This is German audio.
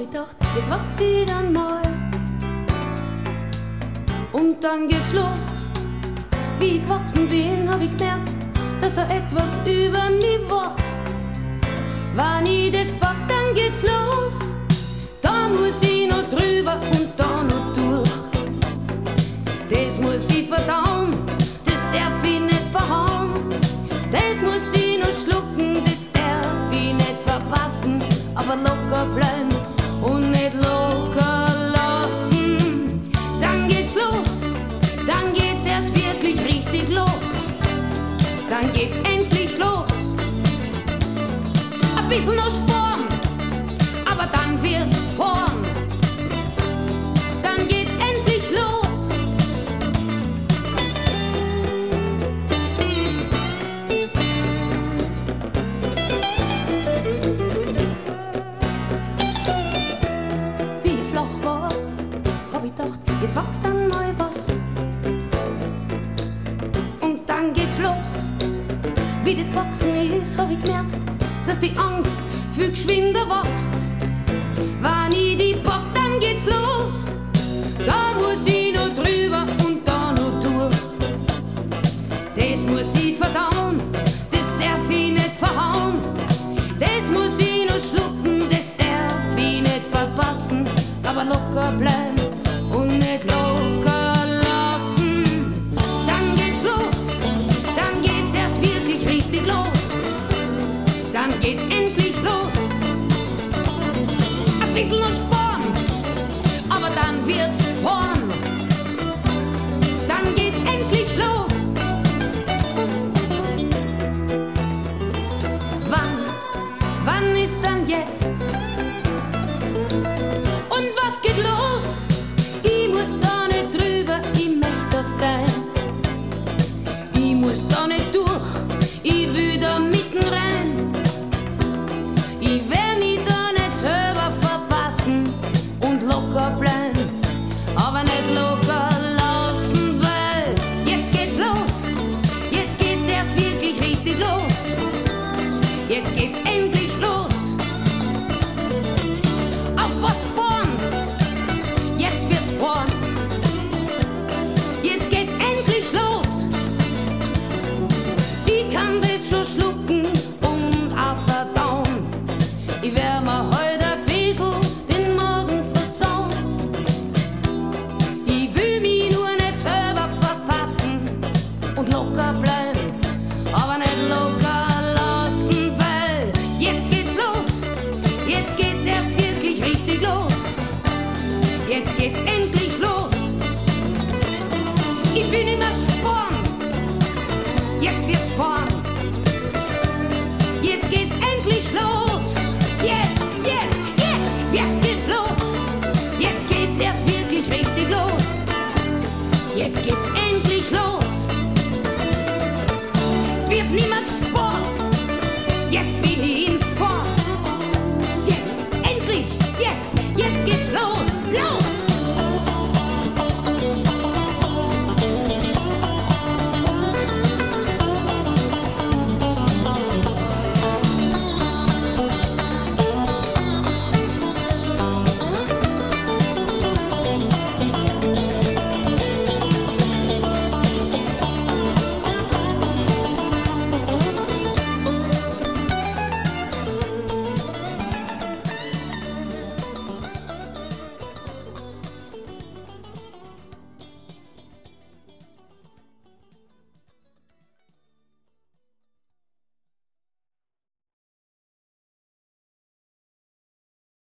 ich gedacht, jetzt wachs ich dann mal. Und dann geht's los. Wie ich gewachsen bin, hab ich gemerkt, dass da etwas über mich wächst. Wenn ich das pack, dann geht's los. Da muss ich noch drüber und da noch durch. Das muss ich verdauen, das darf ich nicht verhauen. Das muss ich noch schlucken, das darf ich nicht verpassen. Aber locker bleiben und nicht locker lassen. Dann geht's los, dann geht's erst wirklich richtig los. Dann geht's endlich los. Ein bisschen noch Sporn, aber dann wird's vorn. Dann geht's endlich los. Wie ich flach war, hab ich gedacht, jetzt wächst dann mal was. Und dann geht's los. Wie das gewachsen ist, hab ich gemerkt, dass die Angst viel geschwinder wächst. Wenn ich die pack, dann geht's los. Da muss ich noch drüber und da noch durch. Das muss ich verdauen, das darf ich nicht verhauen. Das muss ich noch schlucken, das darf ich nicht verpassen. Aber locker bleiben und nicht locker lassen. Dann geht's los, dann geht's erst wirklich richtig los. Dann geht's endlich los. Ein bisschen noch Sporn, aber dann wird's vorn. Dann geht's endlich los. Wann ist dann jetzt? Und was geht los? Ich muss da nicht drüber, ich möchte das sein. Ich muss da nicht durch, ich will da mitten rein. Ich will mich da nicht selber verpassen und locker bleiben, aber nicht locker lassen, weil jetzt geht's los. Jetzt geht's erst wirklich richtig los. Jetzt geht's endlich los. Auf was Sporn? Jetzt wird's vorn. Jetzt geht's endlich los. Ich kann das schon schlucken und auch verdauen. Ich werd mir heute ein bisschen den Magen versauen. Ich will mich nur nicht selber verpassen und locker bleiben, aber nicht locker lassen, weil jetzt geht's los. Jetzt geht's erst wirklich richtig los. Jetzt geht's endlich los. Ich will nicht mehr sporn. Jetzt wird's vorn. Jetzt geht's endlich los. Jetzt geht's los. Jetzt geht's erst wirklich richtig los. Jetzt geht's endlich los. Es wird niemand gesport. Jetzt